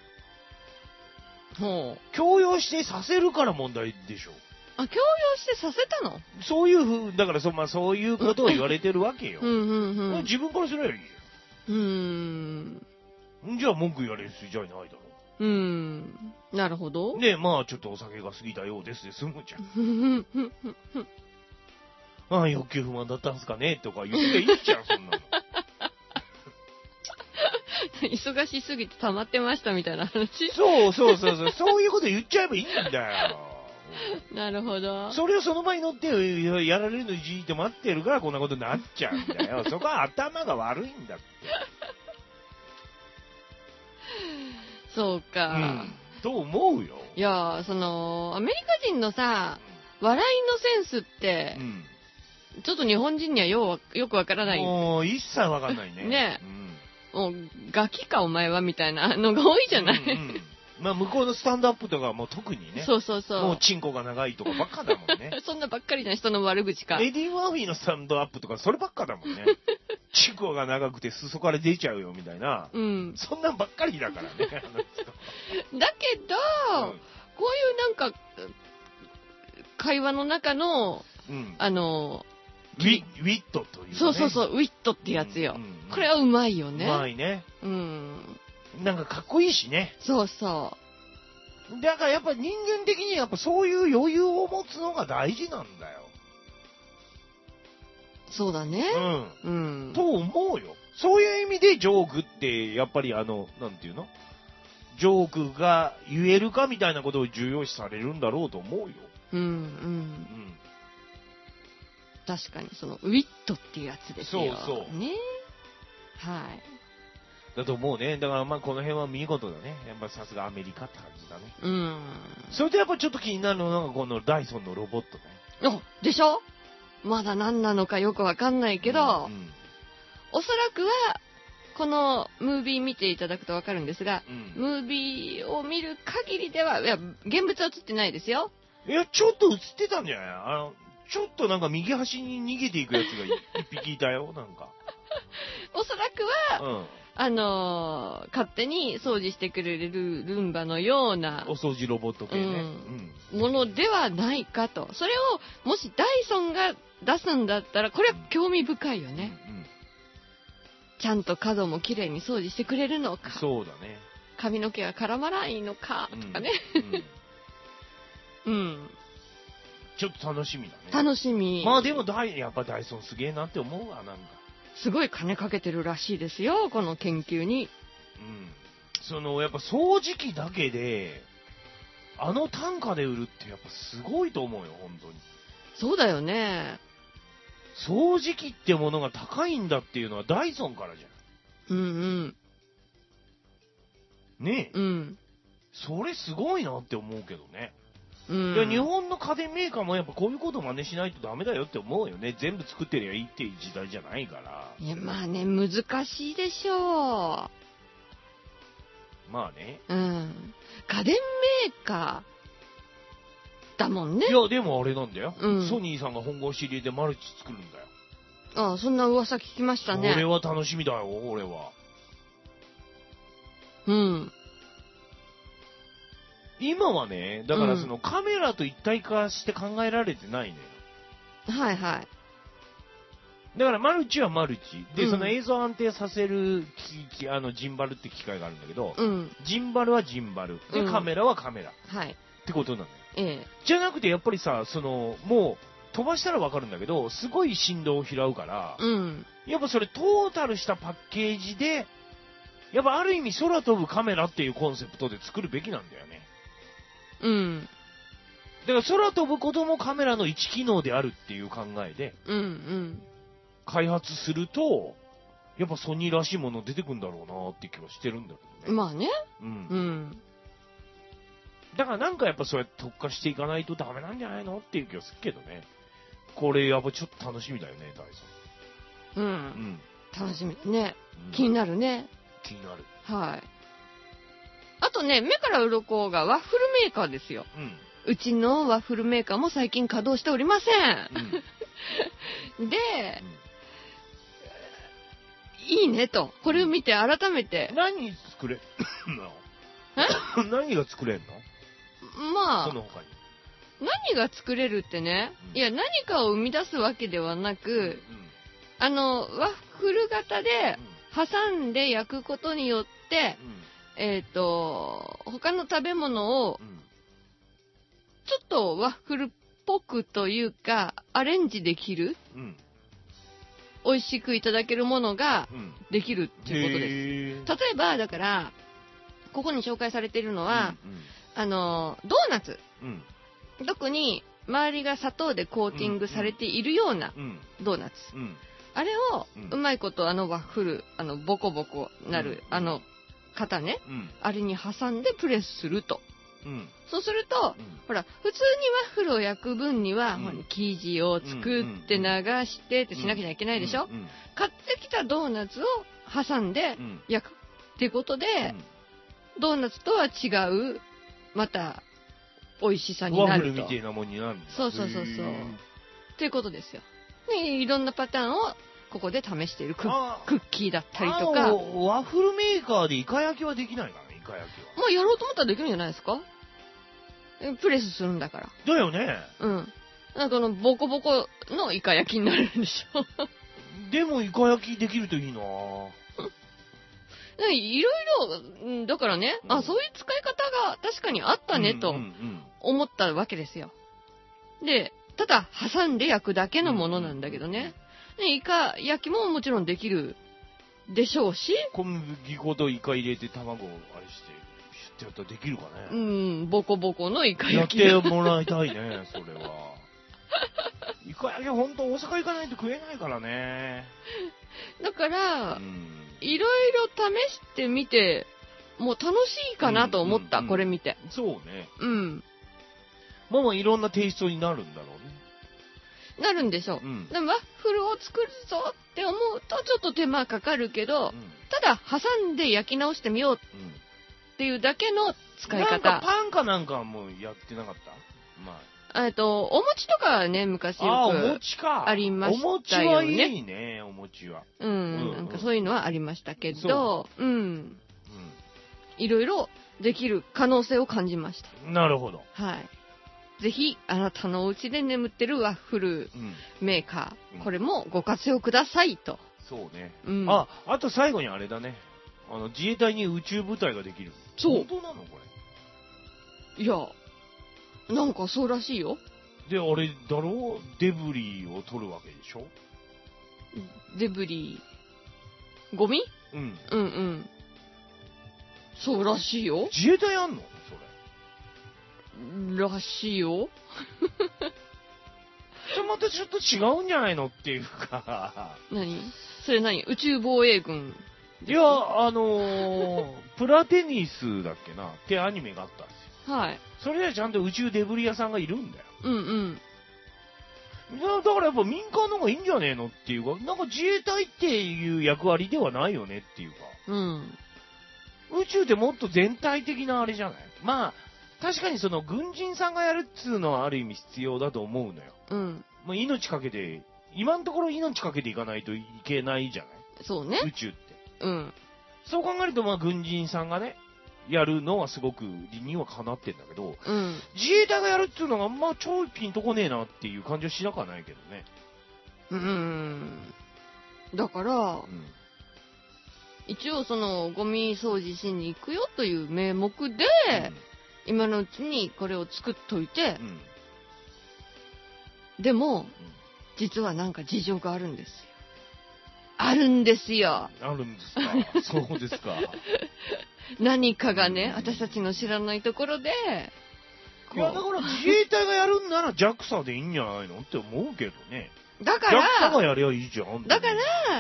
ほう。 強要してさせるから問題でしょ。 あ、強要してさせたの？ そういうふう、だからそ、まあ、そういうことを言われてるわけよ。 うんうんうん、 自分からすればいいじゃん。うーん。 じゃあ文句言われる筋合いないだろ。 うーん。なるほど。 で、まあちょっとお酒が過ぎたようですで済むじゃん。ああ、欲求不満だったんすかねとか言っていいじゃん、そんなの。 忙しすぎて溜まってましたみたいな話。 そうそうそうそう、そういうこと言っちゃえばいいんだよ。 なるほど。 それをその場に乗ってやられるのじーって待ってるからこんなことになっちゃうんだよ。そこは頭が悪いんだって。 そうか。 うん。と思うよ。 いや、その、アメリカ人のさ、笑いのセンスって、うん、ちょっと日本人にはようよくわからない。 もう一切わかんないね。 ねえ、うん。もう、ガキかお前はみたいなのが多いじゃない、うんうん、 まあ向こうのスタンドアップとかはもう特にね。 そうそうそう。 もうチンコが長いとかばっかだもんね。 そんなばっかりな人の悪口か。 エディ・マーフィーのスタンドアップとかそればっかだもんね。チンコが長くて裾から出ちゃうよみたいな。 うん。 そんなんばっかりだからね。 だけど、うん、こういうなんか、会話の中の、うん、あの、 ウィ、ウィットという、ね。 そうそうそう、ウィットってやつよ。うんうんうん、これはうまいよね。 うまいね。 うん。 なんかかっこいいしね。 そうそう。 だからやっぱ人間的にやっぱそういう余裕を持つのが大事なんだよ。 そうだね。 うん。うん。と思うよ。そういう意味でジョークって、やっぱりあの、なんていうの？ジョークが言えるかみたいなことを重要視されるんだろうと思うよ。 うんうん。うん。確かに、その、ウィットっていうやつですよ。 そうそう。 ね。はい。 だと思うね。だからまあこの辺は見事だね。やっぱさすがアメリカって感じだね。 うん。 それとやっぱちょっと気になるのがこのダイソンのロボットね。あ、でしょ？まだ何なのかよくわかんないけど、うんうん、おそらくは、このムービー見ていただくとわかるんですが、うん、ムービーを見る限りでは、いや、現物は映ってないですよ。 いや、ちょっと映ってたんじゃない？あの、ちょっとなんか右端に逃げていくやつが一匹いたよ、なんか。 おそらくは、うん、あのー、勝手に掃除してくれるルンバのような、 お掃除ロボット系ね、 うん、ものではないかと。それを、もしダイソンが出すんだったら、これは興味深いよね。うんうん、ちゃんと角もきれいに掃除してくれるのか。 そうだね。 髪の毛が絡まないのか、とかね。うん。うんちょっと楽しみだね。 楽しみ。 まあでもダイ、やっぱダイソンすげえなって思うわ、なんか。 すごい金かけてるらしいですよ、この研究に。 うん。その、やっぱ掃除機だけで、あの単価で売るってやっぱすごいと思うよ、本当に。 そうだよね。 掃除機ってものが高いんだっていうのはダイソンからじゃん。うんうん。 ねえ。 うん。 それすごいなって思うけどね。うん、いや日本の家電メーカーもやっぱこういうこと真似しないとダメだよって思うよね。全部作ってりゃいいっていう時代じゃないから。 いやまあね難しいでしょう。まあね。 うん。家電メーカーだもんね。 いやでもあれなんだよ。うん、ソニーさんが本腰入れでマルチ作るんだよ。 ああそんな噂聞きましたね。 これは楽しみだよ俺は。 うん。 今はね、だからそのカメラと一体化して考えられてないのよ。 はいはい。 だからマルチはマルチ。で、うん、その映像安定させる機あのジンバルって機械があるんだけど、うん、ジンバルはジンバル。で、うん、カメラはカメラ。 はい。 ってことなのよ。 ええ。 じゃなくてやっぱりさ、その、もう飛ばしたらわかるんだけど、すごい振動を拾うから、 うん。 やっぱそれトータルしたパッケージで、やっぱある意味空飛ぶカメラっていうコンセプトで作るべきなんだよね。 うん。 だから空飛ぶこともカメラの一機能であるっていう考えで、 うんうん。 開発すると、やっぱソニーらしいもの出てくんだろうなって気はしてるんだけどね。 まあね。 うん。 うん。 だからなんかやっぱそうやって特化していかないとダメなんじゃないのっていう気はするけどね。これやっぱちょっと楽しみだよね、ダイソン。うん。うん。楽しみね。うん、気になるね。 気になる。 はい。あとね、目から鱗がワッフルメーカーですよ。うん。うちのワッフルメーカーも最近稼働しておりません。うん、で、うん、いいねと。これを見て改めて。 何作れんの何が作れんのまあ、 その他に。 何が作れるってね、うん、いや、何かを生み出すわけではなく、うんうん、あの、ワッフル型で挟んで焼くことによって、うんえっ、ー、と、他の食べ物を、ちょっとワッフルっぽくというか、アレンジできる、うん、美味しくいただけるものができるっていうことです。例えば、だから、ここに紹介されているのは、うんうん、あの、ドーナツ、うん。特に、周りが砂糖でコーティングされているようなドーナツ。うんうん、あれを、うまいことあのワッフル、あの、ボコボコなる、うん、あの、型ね、うん、あれに挟んでプレスすると。うん、そうすると、うん、ほら、普通にワッフルを焼く分には、うん、生地を作って流してってしなきゃいけないでしょ、うんうんうん、買ってきたドーナツを挟んで焼くってことで、うん、ドーナツとは違う、また、美味しさになると。 ワッフルみたいなもんになるんだ。 そうそうそうそう。っていうことですよ。で、いろんなパターンを、ここで試しているクッ、クッキーだったりとか。 ワッフルメーカーでイカ焼きはできないかな、イカ焼きは。 まあやろうと思ったらできるんじゃないですか？プレスするんだから。 だよね。 うん。なんかこのボコボコのイカ焼きになるんでしょ。 でもイカ焼きできるといいなぁ。 いろいろ、だからね、うん、あ、そういう使い方が確かにあったねと思ったわけですよ。で、ただ挟んで焼くだけのものなんだけどね。 ね、イカ焼きももちろんできるでしょうし。 小麦粉とイカ入れて卵をあれして、シュッてやったらできるかね。 うん、ボコボコのイカ焼き。 やってもらいたいね、それは。イカ焼きほんと大阪行かないと食えないからね。 だから、いろいろ試してみて、もう楽しいかなと思った、うんうんうん、これ見て。 そうね。 うん。 まあまあいろんなテイストになるんだろうね。 なるんでしょう。うん、でワッフルを作るぞって思うとちょっと手間かかるけど、うん、ただ挟んで焼き直してみようっていうだけの使い方。なんかパンかなんかもやってなかった？まあ。えっと、お餅とかはね、昔よくありましたよね。 ありましたよね。お餅はいいね、お餅は。 うん、うん、なんかそういうのはありましたけど、う。うん。うん。いろいろできる可能性を感じました。 なるほど。 はい。ぜひ、あなたのお家で眠ってるワッフルメーカー、うん、これもご活用くださいと。 そうね。うん、あ、あと最後にあれだね。あの、自衛隊に宇宙部隊ができる。 そう。 本当なのこれ。いや、なんかそうらしいよ。 で、あれだろう？デブリを取るわけでしょ？ デブリ、ゴミ？ うん。 うんうん。そうらしいよ。 自衛隊あんの？ らしいよ。 じゃまたちょっと違うんじゃないのっていうか。 何？それ何？宇宙防衛軍？ いや、あのー、プラテニスだっけなってアニメがあったんですよ。はい。 それではちゃんと宇宙デブリ屋さんがいるんだよ。 うんうん。 だからやっぱ民間の方がいいんじゃねえのっていうか、なんか自衛隊っていう役割ではないよねっていうか。 うん。 宇宙ってもっと全体的なあれじゃない？まあ、確かにその軍人さんがやるっつうのはある意味必要だと思うのよ。 うん。 まあ、命かけて、今のところ命かけていかないといけないじゃない？ そうね。 宇宙って。 うん。 そう考えると、まあ軍人さんがね、やるのはすごく理にはかなってんだけど、 うん、 自衛隊がやるっていうのが、まあ超ピンとこねえなっていう感じはしなくはないけどね。 うーん。だから、うん、一応そのゴミ掃除しに行くよという名目で、うん、今のうちにこれを作っといて、うん、でも、うん、実はなんか事情があるんですよ。あるんですよ。 あるんですか。そうですか。 何かがね、私たちの知らないところで、 いや、だから自衛隊がやるんなら ジャクサ でいいんじゃないのって思うけどね。 だから、 ジャクサ がやりゃいいじゃん。 だから、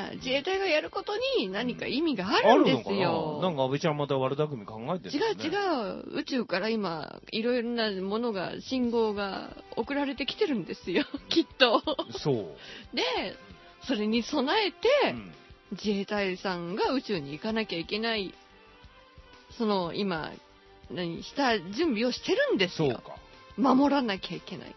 自衛隊がやることに何か意味があるんですよ。 あるのかな？なんか安倍ちゃんまた悪巧み考えてる、ね、 違う違う。宇宙から今、いろいろなものが、信号が送られてきてるんですよ。きっと。 そう。 で、それに備えて、うん、自衛隊さんが宇宙に行かなきゃいけない、その、今、何、した準備をしてるんですよ。 そうか。 守らなきゃいけないから。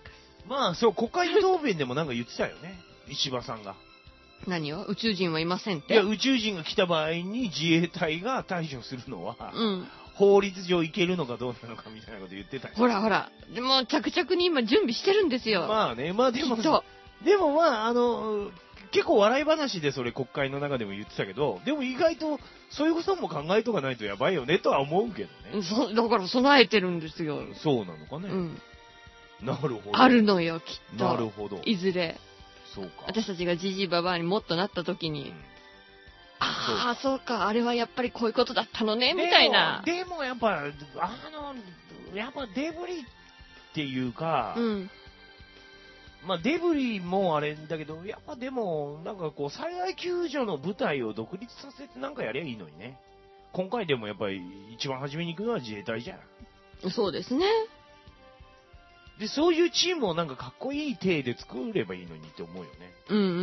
まあ、そう、国会の答弁でもなんか言ってたよね。石破さんが。 何を？宇宙人はいませんって。 いや、宇宙人が来た場合に自衛隊が対処するのは、 うん、 法律上いけるのかどうなのかみたいなこと言ってたよ。 ほらほら。でも、着々に今準備してるんですよ。 まあね、まあでも、でもまあ、あの、結構笑い話でそれ国会の中でも言ってたけど、でも意外とそういうことも考えとかないとやばいよねとは思うけどね。 そだから備えてるんですよ。 そうなのかね。 うん。 なるほど。 あるのよ、きっと。 なるほど。 いずれ。 そうか。 私たちがじじいばばあにもっとなった時に、うん、ああ、そうか、あれはやっぱりこういうことだったのね、みたいな。 でも、でもやっぱ、あの、やっぱデブリっていうか、 うん。 まあ、デブリもあれだけど、やっぱでも、なんかこう、災害救助の部隊を独立させてなんかやりゃいいのにね。今回でもやっぱり一番初めに行くのは自衛隊じゃん。 そうですね。 で、そういうチームをなんかかっこいい体で作ればいいのにって思うよね。 うんうんうん。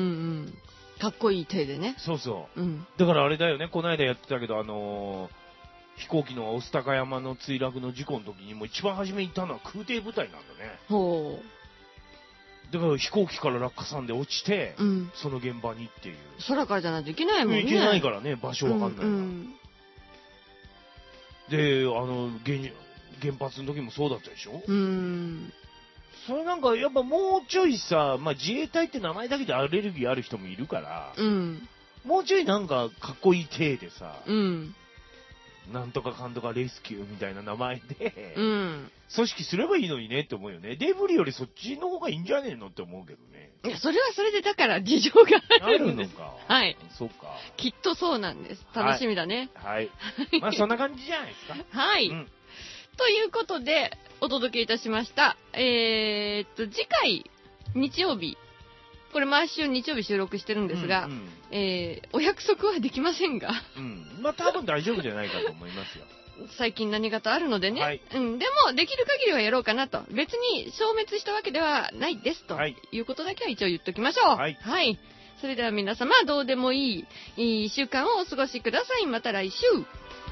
かっこいい体でね。 そうそう。 うん。 だからあれだよね、この間やってたけど、あのー、飛行機の御巣鷹山の墜落の事故の時にも一番初めに行ったのは空挺部隊なんだね。 ほう。 だから飛行機から落下さんで落ちて、 うん、 その現場にっていう。 空からじゃないといけないもんね。 いけないからね、場所わかんないから。うんうん、で、あの原、原発の時もそうだったでしょ？ うん。 それなんかやっぱもうちょいさ、まあ、自衛隊って名前だけでアレルギーある人もいるから、 うん、 もうちょいなんかかっこいい体でさ、 うん、 なんとかかんとかレスキューみたいな名前で、うん、組織すればいいのにねって思うよね。デブリよりそっちの方がいいんじゃねえのって思うけどね。 いや、それはそれでだから事情があるんです。 あるのか。 はい。 そうか。 きっとそうなんです。楽しみだね。 はい。はい、まあそんな感じじゃないですか。 はい、うん。ということで、お届けいたしました。えー、っと、次回、日曜日。これ毎週日曜日収録してるんですが、うんうん、えー、お約束はできませんが。 うん。まあ多分大丈夫じゃないかと思いますよ。 最近何かとあるのでね、はい、うん、でもできる限りはやろうかなと。別に消滅したわけではないですと、はい、いうことだけは一応言っときましょう。はい。はい。それでは皆様、どうでもいい、いい週間をお過ごしください。また来週。